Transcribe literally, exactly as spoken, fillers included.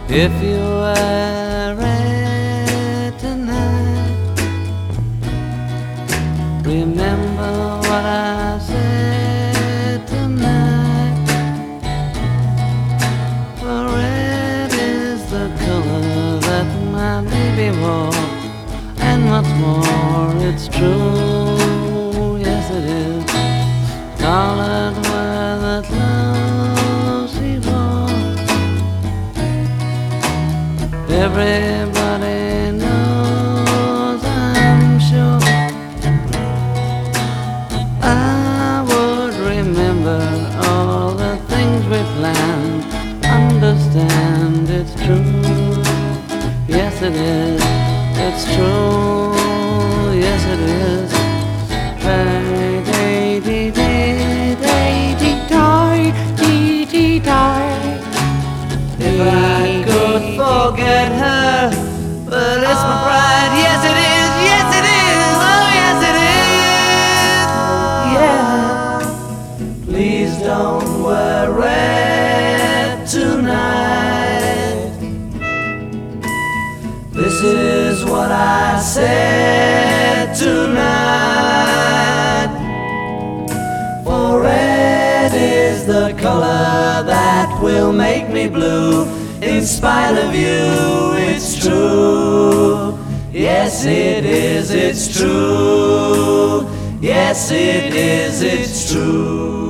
If you wear it tonight, remember what I said tonight. For red is the color that my baby wore, and what's more, it's true, yes it is. Colored were the clothes he wore. Everybody knows, I'm sure. I would remember all the things we planned. Understand it's true, yes it is. It's true, yes it is. Hey, day, day, day, day, day, die, dee, dee, die. If I could forget her, but it's my pride. Yes it is, yes it is, oh yes it is. Yeah. Please don't wear red tonight. This is what I said tonight. For red is the color that will make me blue. In spite of you, it's true. Yes, it is, it's true. Yes, it is, it's true.